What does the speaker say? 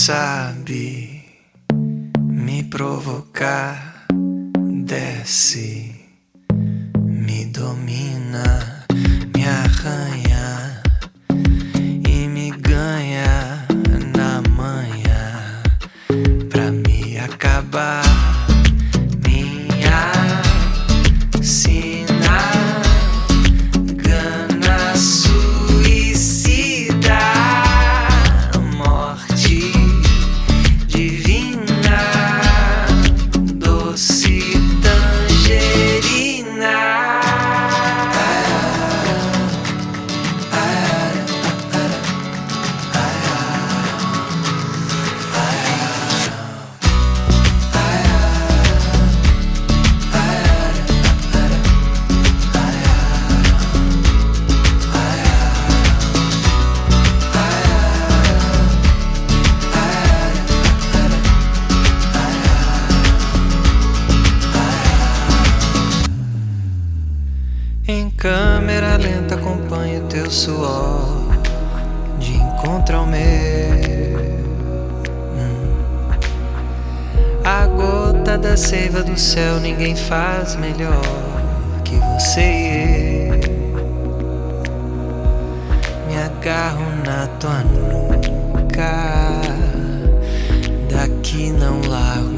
sabe me provocar, desce, me domina, me arranha e me ganha na manhã pra me acabar. Minha sina gana suicida, morte divina, doce tangerina. Em câmera lenta acompanho teu suor de encontro ao meu. A gota da seiva do céu ninguém faz melhor que você e eu. Me agarro na tua nuca, daqui não largo